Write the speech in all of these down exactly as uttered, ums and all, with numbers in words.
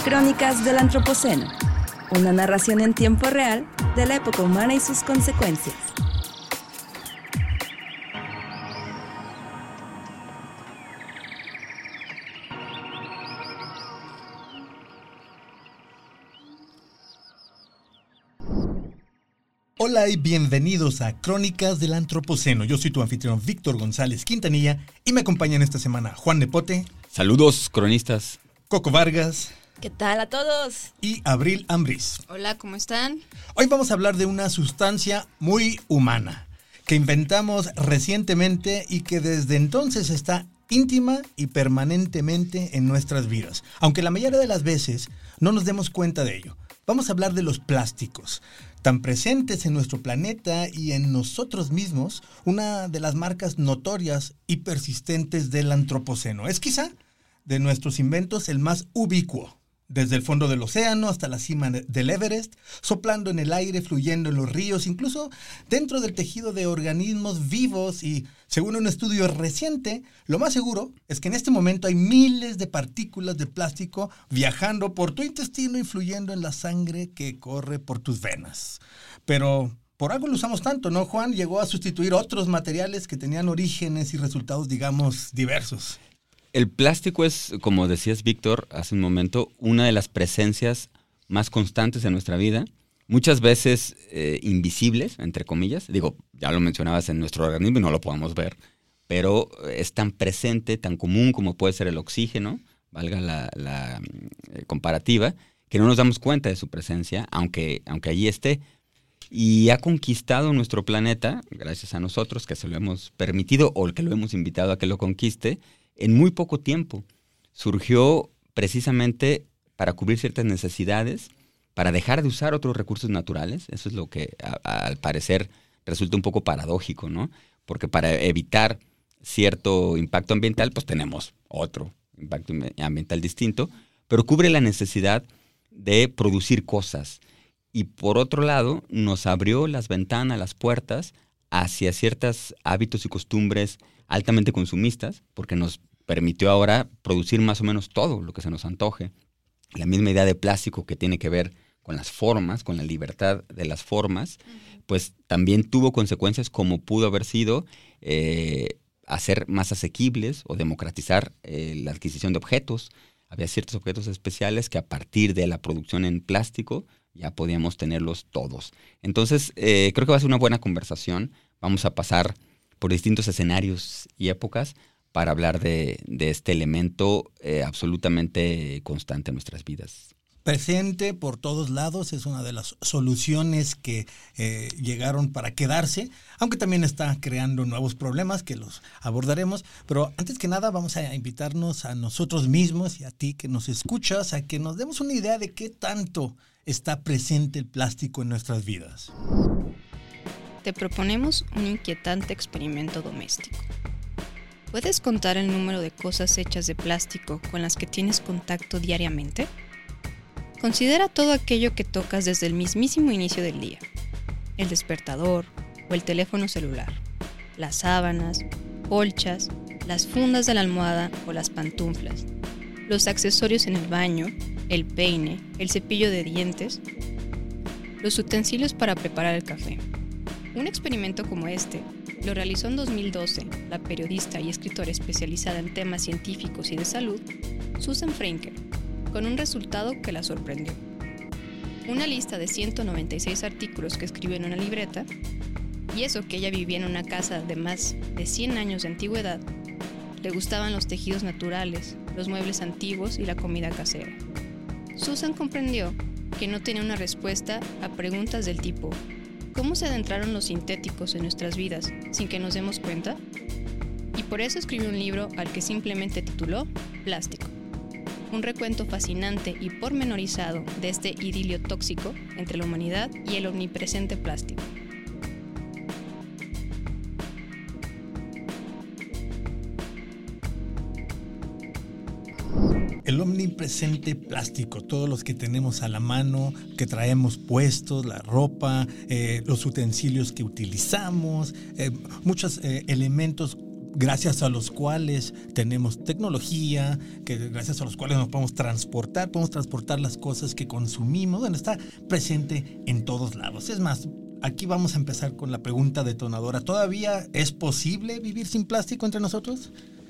Crónicas del Antropoceno, una narración en tiempo real de la época humana y sus consecuencias. Hola y bienvenidos a Crónicas del Antropoceno. Yo soy tu anfitrión Víctor González Quintanilla y me acompañan esta semana Juan Nepote. Saludos, cronistas. Coco Vargas. ¿Qué tal a todos? Y Abril Ambriz. Hola, ¿cómo están? Hoy vamos a hablar de una sustancia muy humana que inventamos recientemente y que desde entonces está íntima y permanentemente en nuestras vidas, aunque la mayoría de las veces no nos demos cuenta de ello. Vamos a hablar de los plásticos, tan presentes en nuestro planeta y en nosotros mismos, una de las marcas notorias y persistentes del Antropoceno. Es quizá de nuestros inventos el más ubicuo, desde el fondo del océano hasta la cima del Everest, soplando en el aire, fluyendo en los ríos, incluso dentro del tejido de organismos vivos y, según un estudio reciente, lo más seguro es que en este momento hay miles de partículas de plástico viajando por tu intestino y fluyendo en la sangre que corre por tus venas. Pero por algo lo usamos tanto, ¿no, Juan? Llegó a sustituir otros materiales que tenían orígenes y resultados, digamos, diversos. El plástico es, como decías, Víctor, hace un momento, una de las presencias más constantes en nuestra vida, muchas veces eh, invisibles, entre comillas. Digo, ya lo mencionabas, en nuestro organismo y no lo podemos ver, pero es tan presente, tan común como puede ser el oxígeno, valga la, la eh, comparativa, que no nos damos cuenta de su presencia, aunque, aunque allí esté. Y ha conquistado nuestro planeta, gracias a nosotros, que se lo hemos permitido o que lo hemos invitado a que lo conquiste, en muy poco tiempo. Surgió precisamente para cubrir ciertas necesidades, para dejar de usar otros recursos naturales. Eso es lo que a, a, al parecer resulta un poco paradójico, ¿no? Porque para evitar cierto impacto ambiental, pues tenemos otro impacto ambiental distinto, pero cubre la necesidad de producir cosas. Y por otro lado, nos abrió las ventanas, las puertas hacia ciertos hábitos y costumbres altamente consumistas, porque nos permitió ahora producir más o menos todo lo que se nos antoje. La misma idea de plástico que tiene que ver con las formas, con la libertad de las formas, pues también tuvo consecuencias como pudo haber sido eh, hacer más asequibles o democratizar eh, la adquisición de objetos. Había ciertos objetos especiales que a partir de la producción en plástico ya podíamos tenerlos todos. Entonces, eh, creo que va a ser una buena conversación. Vamos a pasar por distintos escenarios y épocas para hablar de, de este elemento eh, absolutamente constante en nuestras vidas. Presente por todos lados, es una de las soluciones que eh, llegaron para quedarse, aunque también está creando nuevos problemas que los abordaremos. Pero antes que nada vamos a invitarnos a nosotros mismos y a ti que nos escuchas a que nos demos una idea de qué tanto está presente el plástico en nuestras vidas. Te proponemos un inquietante experimento doméstico. ¿Puedes contar el número de cosas hechas de plástico con las que tienes contacto diariamente? Considera todo aquello que tocas desde el mismísimo inicio del día. El despertador o el teléfono celular, las sábanas, colchas, las fundas de la almohada o las pantuflas, los accesorios en el baño, el peine, el cepillo de dientes, los utensilios para preparar el café. Un experimento como este lo realizó en dos mil doce la periodista y escritora especializada en temas científicos y de salud, Susan Freinkel, con un resultado que la sorprendió. Una lista de ciento noventa y seis artículos que escribió en una libreta, y eso que ella vivía en una casa de más de cien años de antigüedad, le gustaban los tejidos naturales, los muebles antiguos y la comida casera. Susan comprendió que no tenía una respuesta a preguntas del tipo ¿cómo se adentraron los sintéticos en nuestras vidas sin que nos demos cuenta? Y por eso escribió un libro al que simplemente tituló Plástico. Un recuento fascinante y pormenorizado de este idilio tóxico entre la humanidad y el omnipresente plástico. El omnipresente plástico, todos los que tenemos a la mano, que traemos puestos, la ropa, eh, los utensilios que utilizamos, eh, muchos eh, elementos gracias a los cuales tenemos tecnología, que gracias a los cuales nos podemos transportar, podemos transportar las cosas que consumimos, bueno, está presente en todos lados. Es más, aquí vamos a empezar con la pregunta detonadora. ¿Todavía es posible vivir sin plástico entre nosotros?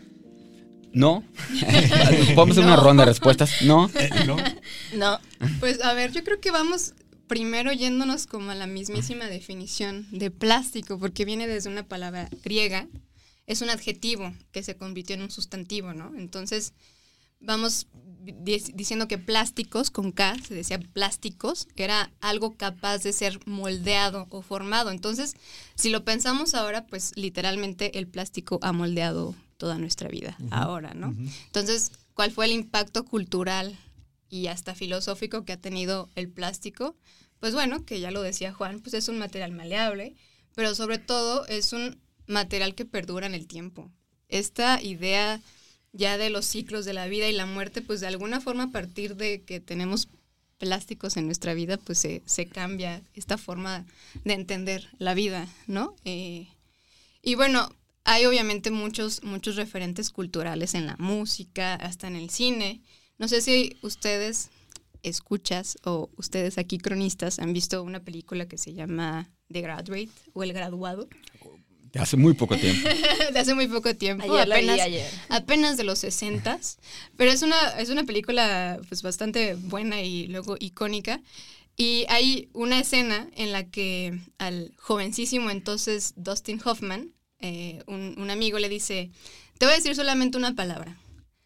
No. ¿Podemos hacer no. una ronda de respuestas? No. Eh, no. No. Pues a ver, yo creo que vamos primero yéndonos como a la mismísima definición de plástico, porque viene desde una palabra griega, es un adjetivo que se convirtió en un sustantivo, ¿no? Entonces, vamos diciendo que plásticos, con K, se decía plásticos, era algo capaz de ser moldeado o formado. Entonces, si lo pensamos ahora, pues literalmente el plástico ha moldeado toda nuestra vida, uh-huh. ahora, ¿no? Uh-huh. Entonces, ¿cuál fue el impacto cultural y hasta filosófico que ha tenido el plástico? Pues bueno, que ya lo decía Juan, pues es un material maleable, pero sobre todo es un material que perdura en el tiempo. Esta idea ya de los ciclos de la vida y la muerte, pues de alguna forma a partir de que tenemos plásticos en nuestra vida, pues se, se cambia esta forma de entender la vida, ¿no? Eh, y bueno, hay obviamente muchos, muchos referentes culturales en la música, hasta en el cine. No sé si ustedes escuchas o ustedes aquí cronistas han visto una película que se llama The Graduate o El Graduado. De hace muy poco tiempo. de hace muy poco tiempo. Ayer apenas, la vi ayer. apenas de los sesentas. Pero es una, es una película pues bastante buena y luego icónica. Y hay una escena en la que al jovencísimo entonces Dustin Hoffman, eh, un, un amigo le dice, te voy a decir solamente una palabra.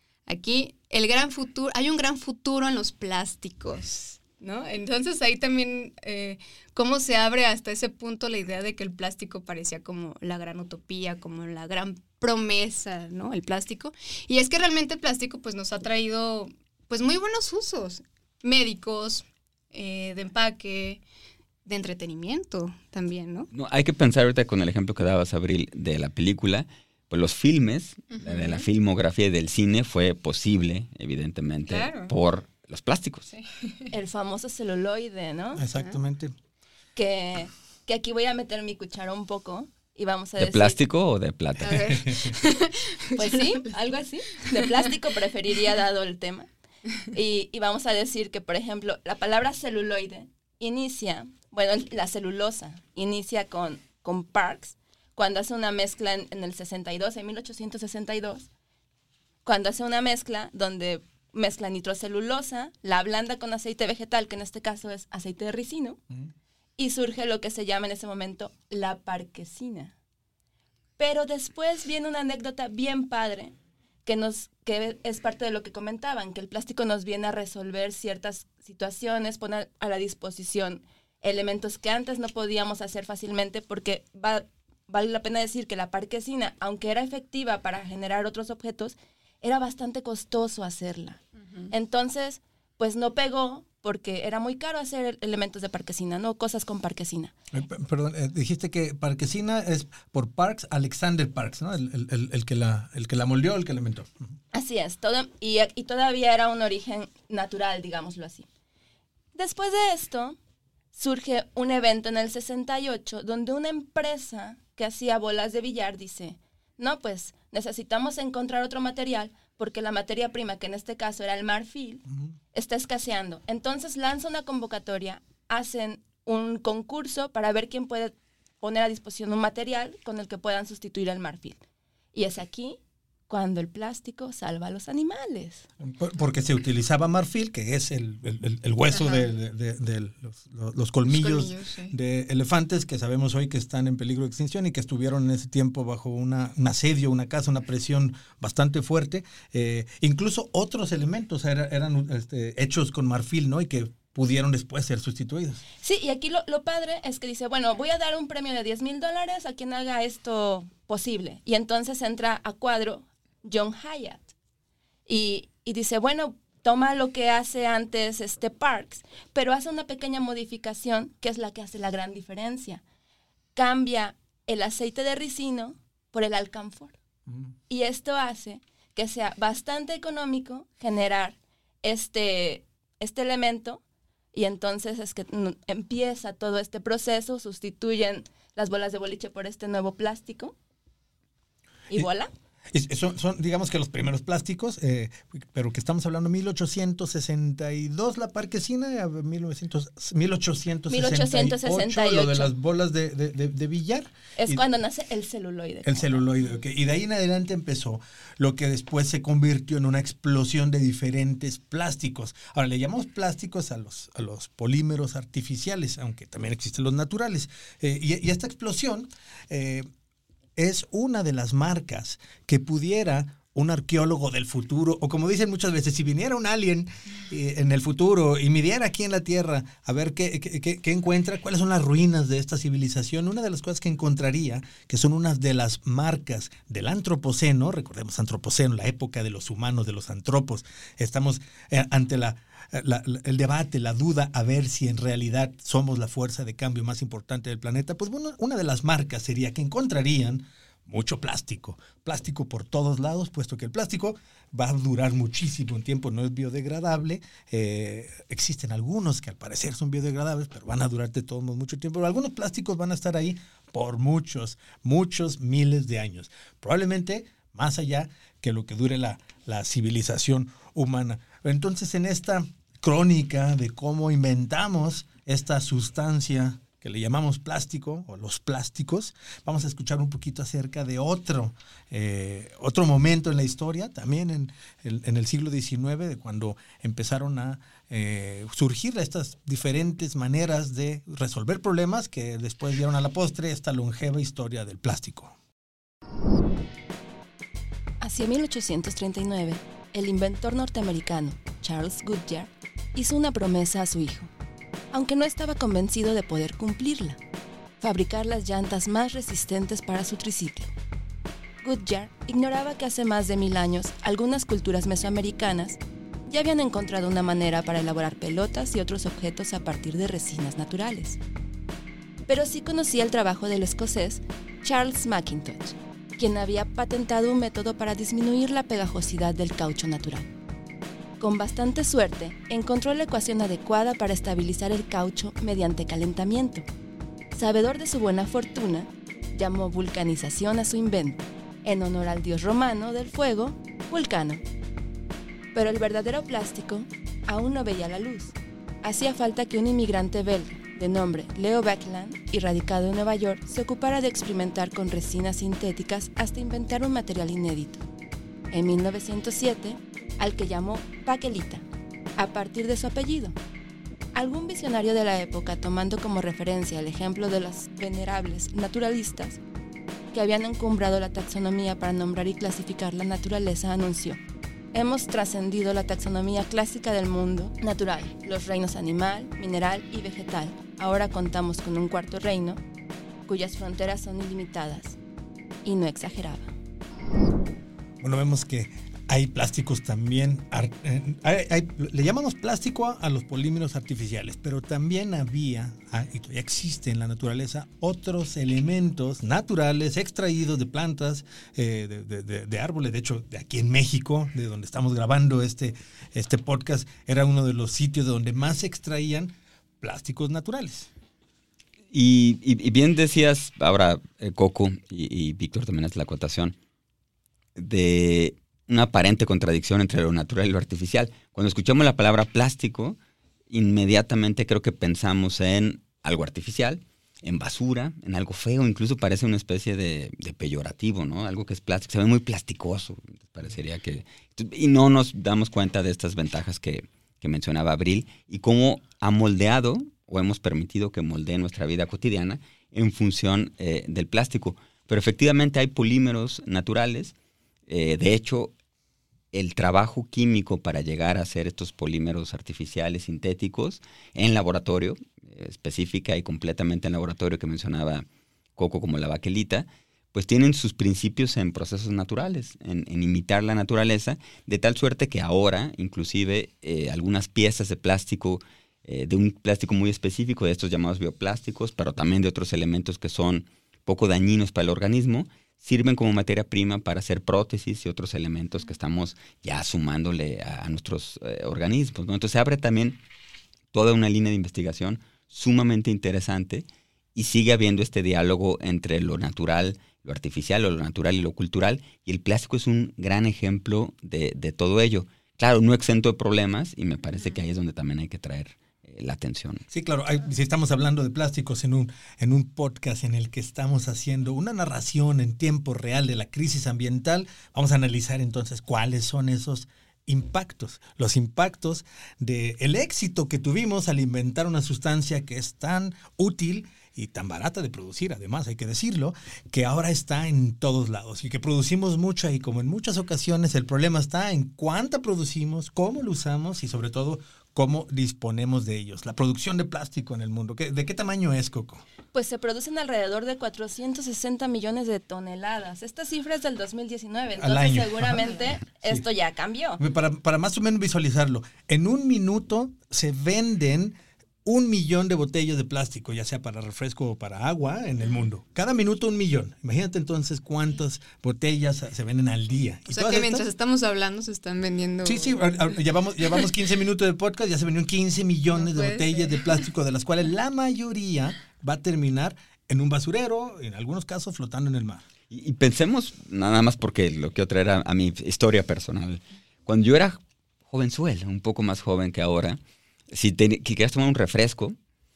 Aquí el gran futuro, hay un gran futuro en los plásticos, ¿no? Entonces ahí también eh, cómo se abre hasta ese punto la idea de que el plástico parecía como la gran utopía, como la gran promesa, ¿no? El plástico. Y es que realmente el plástico pues nos ha traído pues muy buenos usos médicos, eh, de empaque, de entretenimiento también, ¿no? No, hay que pensar ahorita con el ejemplo que dabas, Abril, de la película. Pues los filmes, uh-huh. de la filmografía y del cine fue posible, evidentemente, claro. por los plásticos. Sí. El famoso celuloide, ¿no? Exactamente. Que, que aquí voy a meter mi cuchara un poco y vamos a ¿De decir... plástico o de plata? A ver. Pues sí, algo así. De plástico preferiría dado el tema. Y, y vamos a decir que, por ejemplo, la palabra celuloide inicia, bueno, la celulosa inicia con, con Parks, cuando hace una mezcla en, en el sesenta y dos, en mil ochocientos sesenta y dos, cuando hace una mezcla donde mezcla nitrocelulosa, la ablanda con aceite vegetal, que en este caso es aceite de ricino, mm. y surge lo que se llama en ese momento la parquesina. Pero después viene una anécdota bien padre, que, nos, que es parte de lo que comentaban, que el plástico nos viene a resolver ciertas situaciones, poner a la disposición elementos que antes no podíamos hacer fácilmente, porque va, vale la pena decir que la parquesina, aunque era efectiva para generar otros objetos, era bastante costoso hacerla. Uh-huh. Entonces, pues no pegó porque era muy caro hacer elementos de parquesina, ¿no? Cosas con parquesina. Eh, perdón, eh, dijiste que parquesina es por Parks, Alexander Parks, ¿no? El, el, el, el, que, la, el que la moldeó, el que la inventó. Uh-huh. Así es, todo, y, y todavía era un origen natural, digámoslo así. Después de esto, surge un evento en el sesenta y ocho donde una empresa que hacía bolas de billar dice, no, pues necesitamos encontrar otro material porque la materia prima, que en este caso era el marfil, uh-huh. está escaseando. Entonces lanza una convocatoria, hacen un concurso para ver quién puede poner a disposición un material con el que puedan sustituir el marfil. Y es aquí cuando el plástico salva a los animales. Porque se utilizaba marfil, que es el, el, el hueso de, de, de, de los, los colmillos, los colmillos sí. de elefantes que sabemos hoy que están en peligro de extinción y que estuvieron en ese tiempo bajo una, un asedio, una caza, una presión bastante fuerte. Eh, incluso otros elementos era, eran este, hechos con marfil, ¿no? Y que pudieron después ser sustituidos. Sí, y aquí lo, lo padre es que dice, bueno, voy a dar un premio de diez mil dólares a quien haga esto posible. Y entonces entra a cuadro John Hyatt y, y dice, bueno, toma lo que hace antes este Parks, pero hace una pequeña modificación que es la que hace la gran diferencia. Cambia el aceite de ricino por el alcanfor. Mm. Y esto hace que sea bastante económico generar este, este elemento, y entonces es que empieza todo este proceso, sustituyen las bolas de boliche por este nuevo plástico. ¿Y voilà? Son, son, digamos que los primeros plásticos, eh, pero que estamos hablando de mil ochocientos sesenta y dos la Parquesina, mil novecientos, mil ochocientos sesenta y ocho, lo de las bolas de, de, de, de billar. Es y, cuando nace el celuloide. El celuloide, ok. Y de ahí en adelante empezó lo que después se convirtió en una explosión de diferentes plásticos. Ahora, le llamamos plásticos a los, a los polímeros artificiales, aunque también existen los naturales. Eh, y, y esta explosión... Eh, es una de las marcas que pudiera un arqueólogo del futuro, o como dicen muchas veces, si viniera un alien eh, en el futuro y midiera aquí en la Tierra a ver qué, qué, qué, qué encuentra, cuáles son las ruinas de esta civilización, una de las cosas que encontraría, que son unas de las marcas del antropoceno, recordemos antropoceno, la época de los humanos, de los antropos, estamos eh, ante la La, la, el debate, la duda, a ver si en realidad somos la fuerza de cambio más importante del planeta, pues bueno, una de las marcas sería que encontrarían mucho plástico, plástico por todos lados, puesto que el plástico va a durar muchísimo tiempo, no es biodegradable, eh, existen algunos que al parecer son biodegradables, pero van a durar de todos modos mucho tiempo, pero algunos plásticos van a estar ahí por muchos, muchos miles de años, probablemente más allá que lo que dure la, la civilización humana. Entonces, en esta crónica de cómo inventamos esta sustancia que le llamamos plástico o los plásticos, vamos a escuchar un poquito acerca de otro, eh, otro momento en la historia, también en el, en el siglo diecinueve, de cuando empezaron a eh, surgir estas diferentes maneras de resolver problemas que después dieron a la postre esta longeva historia del plástico. Hacia mil ochocientos treinta y nueve, el inventor norteamericano Charles Goodyear hizo una promesa a su hijo, aunque no estaba convencido de poder cumplirla: fabricar las llantas más resistentes para su triciclo. Goodyear ignoraba que hace más de mil años algunas culturas mesoamericanas ya habían encontrado una manera para elaborar pelotas y otros objetos a partir de resinas naturales. Pero sí conocía el trabajo del escocés Charles Mackintosh, quien había patentado un método para disminuir la pegajosidad del caucho natural. Con bastante suerte, encontró la ecuación adecuada para estabilizar el caucho mediante calentamiento. Sabedor de su buena fortuna, llamó vulcanización a su invento, en honor al dios romano del fuego, Vulcano. Pero el verdadero plástico aún no veía la luz. Hacía falta que un inmigrante belga, de nombre Leo Baekeland y radicado en Nueva York, se ocupara de experimentar con resinas sintéticas hasta inventar un material inédito. En mil novecientos siete, al que llamó bakelita, a partir de su apellido. Algún visionario de la época, tomando como referencia el ejemplo de los venerables naturalistas que habían encumbrado la taxonomía para nombrar y clasificar la naturaleza, anunció: hemos trascendido la taxonomía clásica del mundo natural, los reinos animal, mineral y vegetal. Ahora contamos con un cuarto reino, cuyas fronteras son ilimitadas. Y no exageraba. Bueno, vemos que hay plásticos también, hay, hay, le llamamos plástico a, a los polímeros artificiales, pero también había, y todavía existe en la naturaleza, otros elementos naturales extraídos de plantas, eh, de, de, de, de árboles. De hecho, de aquí en México, de donde estamos grabando este, este podcast, era uno de los sitios donde más se extraían plásticos naturales. Y, y, y bien decías ahora, eh, Coco, y, y Víctor también hace la acotación, de una aparente contradicción entre lo natural y lo artificial. Cuando escuchamos la palabra plástico, inmediatamente creo que pensamos en algo artificial, en basura, en algo feo, incluso parece una especie de, de peyorativo, ¿no? Algo que es plástico, se ve muy plasticoso, parecería que... Y no nos damos cuenta de estas ventajas que, que mencionaba Abril y cómo ha moldeado o hemos permitido que moldee nuestra vida cotidiana en función eh, del plástico. Pero efectivamente hay polímeros naturales. Eh, de hecho, el trabajo químico para llegar a hacer estos polímeros artificiales sintéticos en laboratorio, eh, específica y completamente en laboratorio, que mencionaba Coco, como la bakelita, pues tienen sus principios en procesos naturales, en, en imitar la naturaleza, de tal suerte que ahora, inclusive, eh, algunas piezas de plástico, eh, de un plástico muy específico, de estos llamados bioplásticos, pero también de otros elementos que son poco dañinos para el organismo, sirven como materia prima para hacer prótesis y otros elementos que estamos ya sumándole a, a nuestros eh, organismos, ¿no? Entonces se abre también toda una línea de investigación sumamente interesante y sigue habiendo este diálogo entre lo natural, lo artificial o lo natural y lo cultural, y el plástico es un gran ejemplo de, de todo ello. Claro, no exento de problemas, y me parece que ahí es donde también hay que traer eh, la atención. Sí, claro, hay, si estamos hablando de plásticos en un, en un podcast en el que estamos haciendo una narración en tiempo real de la crisis ambiental, vamos a analizar entonces cuáles son esos impactos, los impactos del éxito que tuvimos al inventar una sustancia que es tan útil y tan barata de producir, además hay que decirlo, que ahora está en todos lados y que producimos mucha, y como en muchas ocasiones el problema está en cuánta producimos, cómo lo usamos y sobre todo cómo disponemos de ellos. La producción de plástico en el mundo, ¿de qué tamaño es, Coco? Pues se producen alrededor de cuatrocientos sesenta millones de toneladas. Esta cifra es del dos mil diecinueve, entonces seguramente sí. Esto ya cambió. Para, para más o menos visualizarlo, en un minuto se venden un millón de botellas de plástico, ya sea para refresco o para agua, en el mundo. Cada minuto un millón. Imagínate entonces cuántas botellas se venden al día. O sea que estas, mientras estamos hablando se están vendiendo... Sí, sí, llevamos, llevamos quince minutos de podcast, ya se vendieron quince millones no de botellas ser. de plástico, de las cuales la mayoría va a terminar en un basurero, en algunos casos flotando en el mar. Y, y pensemos, nada más porque lo quiero traer a, a mi historia personal. Cuando yo era jovenzuelo, un poco más joven que ahora, si te, querías tomar un refresco,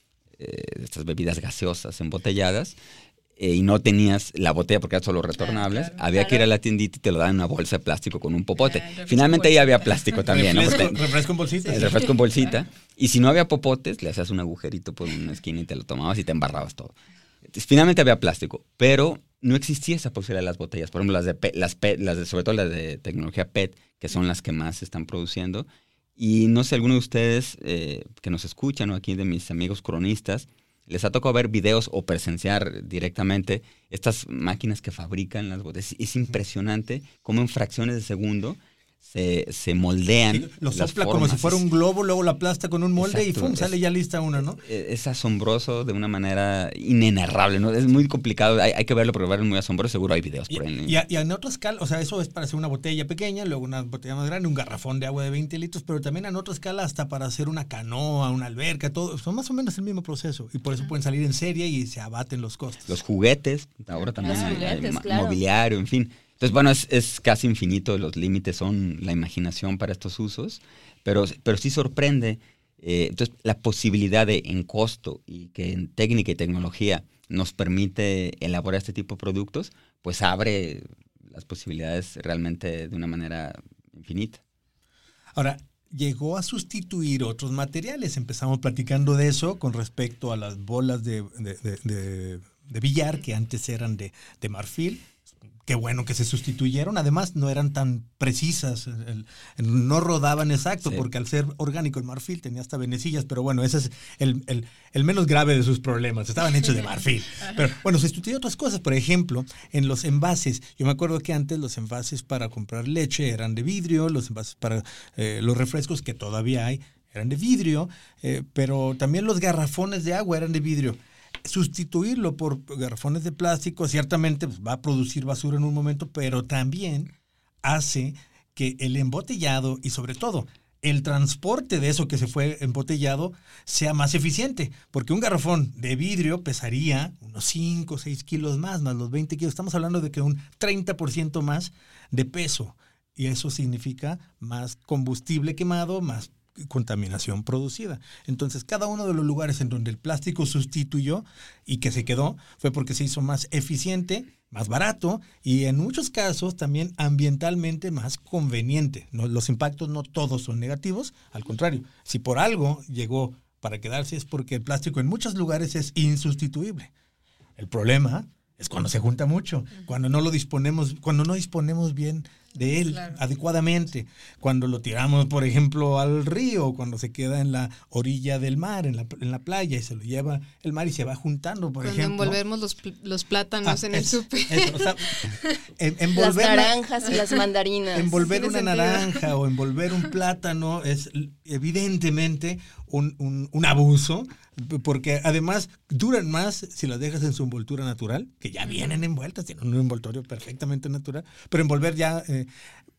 eh, estas bebidas gaseosas embotelladas, eh, y no tenías la botella porque eran solo retornables, claro, claro, había claro. que ir a la tiendita y te lo daban en una bolsa de plástico con un popote. Claro, Finalmente ahí había plástico también. Refresco, ¿no? refresco en bolsita. El refresco en bolsita. Y si no había popotes, le hacías un agujerito por una esquina y te lo tomabas y te embarrabas todo. Entonces, finalmente había plástico, pero no existía esa posibilidad de las botellas. Por ejemplo, las de, P, las P, las de sobre todo las de tecnología P E T, que son las que más se están produciendo. Y no sé, alguno de ustedes eh, que nos escuchan o aquí de mis amigos cronistas, les ha tocado ver videos o presenciar directamente estas máquinas que fabrican las botellas. Es impresionante cómo en fracciones de segundo se, se moldean. Sí, lo sopla como si fuera un globo, luego la aplasta con un molde. Exacto, y ¡fum! Sale ya lista una, ¿no? Es, es asombroso de una manera inenarrable, ¿no? Es muy complicado, hay, hay que verlo, pero verlo es muy asombroso, seguro hay videos por ahí. Y, y, y en otra escala, o sea, eso es para hacer una botella pequeña, luego una botella más grande, un garrafón de agua de veinte litros, pero también en otra escala hasta para hacer una canoa, una alberca, todo, son más o menos el mismo proceso. Y por eso pueden salir en serie y se abaten los costos. Los juguetes, ahora también los el, juguetes, el, claro. mobiliario, en fin. Entonces, bueno, es, es casi infinito, los límites son la imaginación para estos usos, pero, pero sí sorprende. Eh, entonces, la posibilidad de, en costo y que en técnica y tecnología nos permite elaborar este tipo de productos, pues abre las posibilidades realmente de una manera infinita. Ahora, llegó a sustituir otros materiales. Empezamos platicando de eso con respecto a las bolas de, de, de, de, de billar que antes eran de, de marfil. Qué bueno que se sustituyeron. Además, no eran tan precisas, el, el, no rodaban exacto, sí. Porque al ser orgánico el marfil tenía hasta venecillas, pero bueno, ese es el, el, el menos grave de sus problemas. Estaban hechos de marfil. Pero bueno, se sustituyó otras cosas. Por ejemplo, en los envases. Yo me acuerdo que antes los envases para comprar leche eran de vidrio, los envases para eh, los refrescos, que todavía hay, eran de vidrio, eh, pero también los garrafones de agua eran de vidrio. Sustituirlo por garrafones de plástico ciertamente pues, va a producir basura en un momento, pero también hace que el embotellado y sobre todo el transporte de eso que se fue embotellado sea más eficiente, porque un garrafón de vidrio pesaría unos cinco o seis kilos más, más los veinte kilos. Estamos hablando de que un treinta por ciento más de peso, y eso significa más combustible quemado, más contaminación producida. Entonces, cada uno de los lugares en donde el plástico sustituyó y que se quedó fue porque se hizo más eficiente, más barato y en muchos casos también ambientalmente más conveniente. No, los impactos no todos son negativos, al contrario, si por algo llegó para quedarse es porque el plástico en muchos lugares es insustituible. El problema es cuando se junta mucho, cuando no lo disponemos, cuando no disponemos bien de él, claro, adecuadamente, cuando lo tiramos, por ejemplo, al río, cuando se queda en la orilla del mar, en la, en la playa, y se lo lleva el mar y se va juntando, por cuando ejemplo. Cuando envolvemos los, los plátanos ah, en es, el súper. O sea, en, las naranjas y las mandarinas. Envolver una sentido? naranja o envolver un plátano es evidentemente un, un, un abuso, porque además duran más si las dejas en su envoltura natural, que ya vienen envueltas, tienen un envoltorio perfectamente natural, pero envolver ya eh,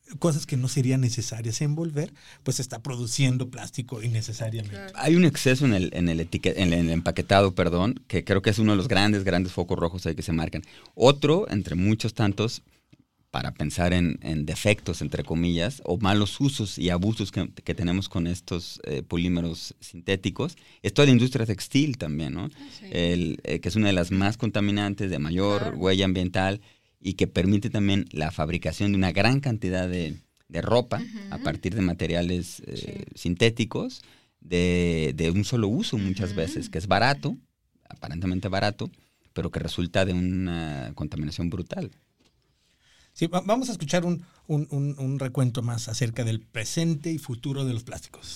cosas que no serían necesarias envolver, pues está produciendo plástico innecesariamente. Claro. Hay un exceso en el, en el etiquet, en el empaquetado, perdón, que creo que es uno de los grandes, grandes focos rojos ahí que se marcan. Otro, entre muchos tantos, para pensar en, en defectos, entre comillas, o malos usos y abusos que, que tenemos con estos eh, polímeros sintéticos, es toda la industria textil también, ¿no? Sí. El, eh, que es una de las más contaminantes, de mayor claro. huella ambiental, y que permite también la fabricación de una gran cantidad de, de ropa uh-huh. a partir de materiales eh, sí. sintéticos de, de un solo uso muchas uh-huh. veces, que es barato, aparentemente barato, pero que resulta de una contaminación brutal. Sí, vamos a escuchar un, un, un, un recuento más acerca del presente y futuro de los plásticos.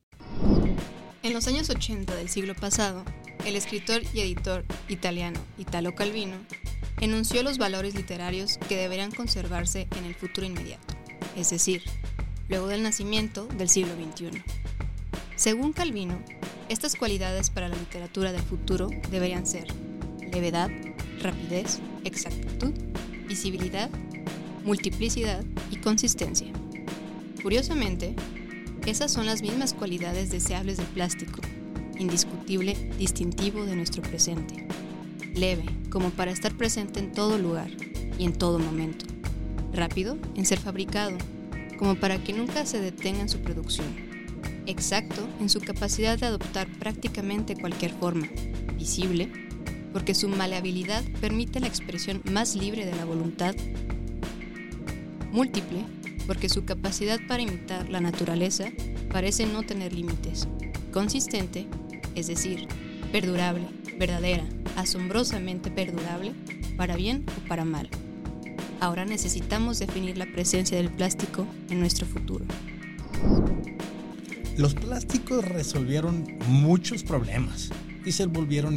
En los años ochenta del siglo pasado, el escritor y editor italiano Italo Calvino enunció los valores literarios que deberían conservarse en el futuro inmediato, es decir, luego del nacimiento del siglo veintiuno. Según Calvino, estas cualidades para la literatura del futuro deberían ser levedad, rapidez, exactitud, visibilidad, multiplicidad y consistencia. Curiosamente, esas son las mismas cualidades deseables del plástico, indiscutible distintivo de nuestro presente. Leve, como para estar presente en todo lugar y en todo momento. Rápido en ser fabricado, como para que nunca se detenga en su producción. Exacto en su capacidad de adoptar prácticamente cualquier forma. Visible, porque su maleabilidad permite la expresión más libre de la voluntad. Múltiple, porque su capacidad para imitar la naturaleza parece no tener límites. Consistente, es decir, perdurable, verdadera, asombrosamente perdurable, para bien o para mal. Ahora necesitamos definir la presencia del plástico en nuestro futuro. Los plásticos resolvieron muchos problemas y se volvieron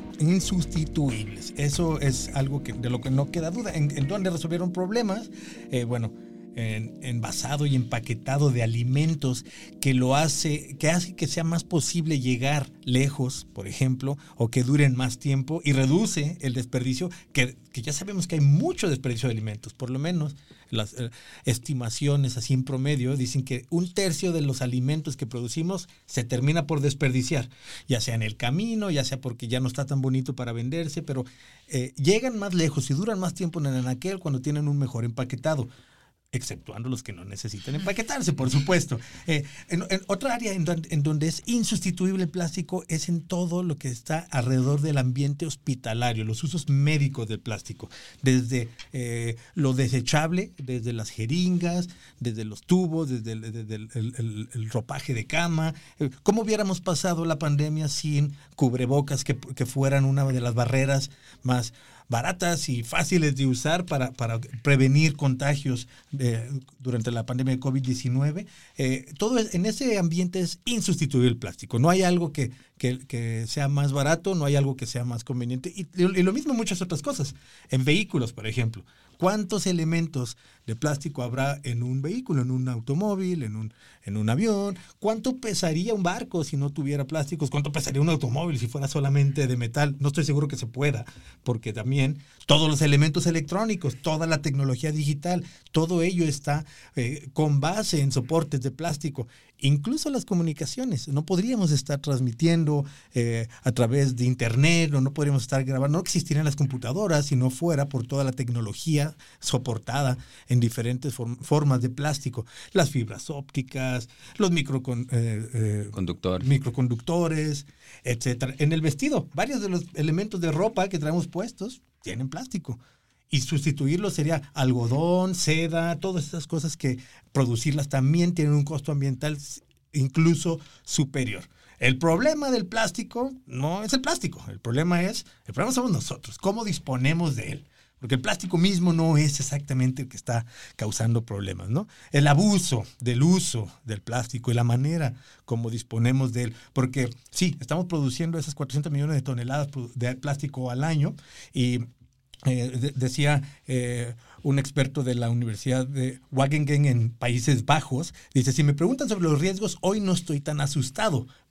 insustituibles. Eso es algo que, de lo que no queda duda. ¿En, en dónde resolvieron problemas? Eh, bueno, en envasado y empaquetado de alimentos que lo hace, que hace que sea más posible llegar lejos, por ejemplo, o que duren más tiempo y reduce el desperdicio, que, que ya sabemos que hay mucho desperdicio de alimentos, por lo menos las eh, estimaciones así en promedio dicen que un tercio de los alimentos que producimos se termina por desperdiciar, ya sea en el camino, ya sea porque ya no está tan bonito para venderse, pero eh, llegan más lejos y duran más tiempo en el anaquel cuando tienen un mejor empaquetado. Exceptuando los que no necesitan empaquetarse, por supuesto. Eh, en, en otra área en donde, en donde es insustituible el plástico es en todo lo que está alrededor del ambiente hospitalario, los usos médicos del plástico. Desde eh, lo desechable, desde las jeringas, desde los tubos, desde el, desde el, el, el, el ropaje de cama. Eh, ¿Cómo hubiéramos pasado la pandemia sin cubrebocas que, que fueran una de las barreras más baratas y fáciles de usar para, para prevenir contagios de, durante la pandemia de covid diecinueve? Eh, todo es, en ese ambiente es insustituible el plástico. No hay algo que, que, que sea más barato, no hay algo que sea más conveniente. Y, y lo mismo en muchas otras cosas. En vehículos, por ejemplo. ¿Cuántos elementos de plástico habrá en un vehículo, en un automóvil, en un, en un avión? ¿Cuánto pesaría un barco si no tuviera plásticos? ¿Cuánto pesaría un automóvil si fuera solamente de metal? No estoy seguro que se pueda, porque también todos los elementos electrónicos, toda la tecnología digital, todo ello está eh, con base en soportes de plástico. Incluso las comunicaciones. No podríamos estar transmitiendo eh, a través de internet, o no podríamos estar grabando. No existirían las computadoras si no fuera por toda la tecnología soportada en diferentes form- formas de plástico. Las fibras ópticas, los microcon- eh, eh, Conductores. microconductores, etcétera. En el vestido, varios de los elementos de ropa que traemos puestos tienen plástico. Y sustituirlo sería algodón, seda, todas esas cosas que producirlas también tienen un costo ambiental incluso superior. El problema del plástico no es el plástico, el problema es, el problema somos nosotros, cómo disponemos de él. Porque el plástico mismo no es exactamente el que está causando problemas, ¿no? El abuso del uso del plástico y la manera como disponemos de él. Porque sí, estamos produciendo esas cuatrocientos millones de toneladas de plástico al año y Eh, de, decía eh, un experto de la Universidad de Wageningen en Países Bajos, dice, si me preguntan sobre los riesgos, hoy no estoy tan asustado,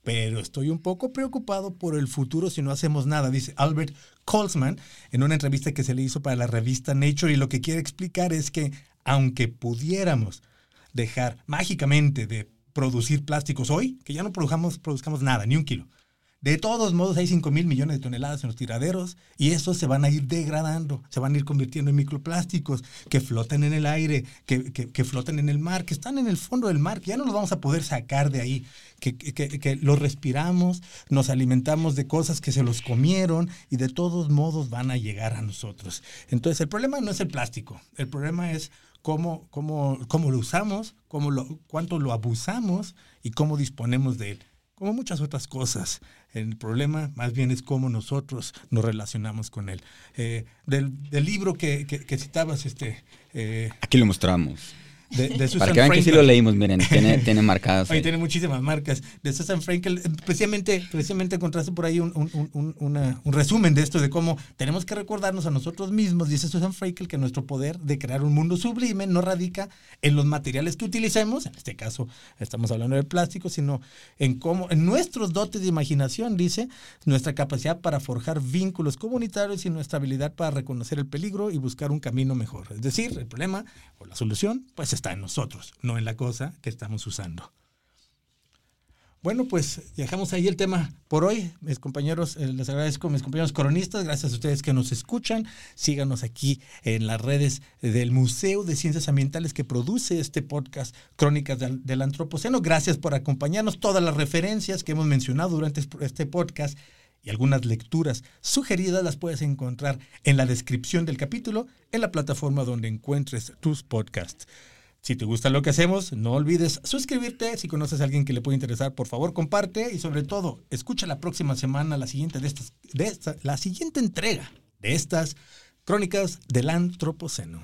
pero estoy un poco preocupado por el futuro si no hacemos nada, dice Albert Kolsman en una entrevista que se le hizo para la revista Nature, y lo que quiere explicar es que aunque pudiéramos dejar mágicamente de producir plásticos hoy, que ya no produzcamos, produzcamos nada, ni un kilo, de todos modos hay cinco mil millones de toneladas en los tiraderos y esos se van a ir degradando, se van a ir convirtiendo en microplásticos que flotan en el aire, que, que, que flotan en el mar, que están en el fondo del mar, que ya no los vamos a poder sacar de ahí, que, que, que, que los respiramos, nos alimentamos de cosas que se los comieron y de todos modos van a llegar a nosotros. Entonces el problema no es el plástico, el problema es cómo, cómo, cómo lo usamos, cómo lo, cuánto lo abusamos y cómo disponemos de él. Como muchas otras cosas. El problema más bien es cómo nosotros nos relacionamos con él. Eh, del, del libro que, que, que citabas, este... Eh, Aquí lo mostramos. De, de Susan Para que vean que sí lo leímos, miren, tiene, tiene marcadas. Oye, tiene muchísimas marcas. De Susan Frankel, precisamente, precisamente encontraste por ahí un, un, un, una, un resumen de esto, de cómo tenemos que recordarnos a nosotros mismos, dice Susan Frankel, que nuestro poder de crear un mundo sublime no radica en los materiales que utilicemos, en este caso estamos hablando del plástico, sino en cómo, en nuestros dotes de imaginación, dice, nuestra capacidad para forjar vínculos comunitarios y nuestra habilidad para reconocer el peligro y buscar un camino mejor. Es decir, el problema o la solución, pues está en nosotros, no en la cosa que estamos usando. Bueno, pues dejamos ahí el tema por hoy. Mis compañeros, eh, les agradezco, mis compañeros cronistas, gracias a ustedes que nos escuchan. Síganos aquí en las redes del Museo de Ciencias Ambientales que produce este podcast Crónicas del, del Antropoceno. Gracias por acompañarnos. Todas las referencias que hemos mencionado durante este podcast y algunas lecturas sugeridas las puedes encontrar en la descripción del capítulo en la plataforma donde encuentres tus podcasts. Si te gusta lo que hacemos, no olvides suscribirte. Si conoces a alguien que le puede interesar, por favor, comparte. Y sobre todo, escucha la próxima semana la siguiente, de estas, de esta, la siguiente entrega de estas Crónicas del Antropoceno.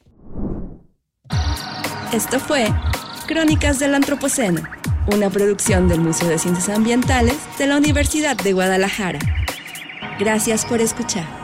Esto fue Crónicas del Antropoceno, una producción del Museo de Ciencias Ambientales de la Universidad de Guadalajara. Gracias por escuchar.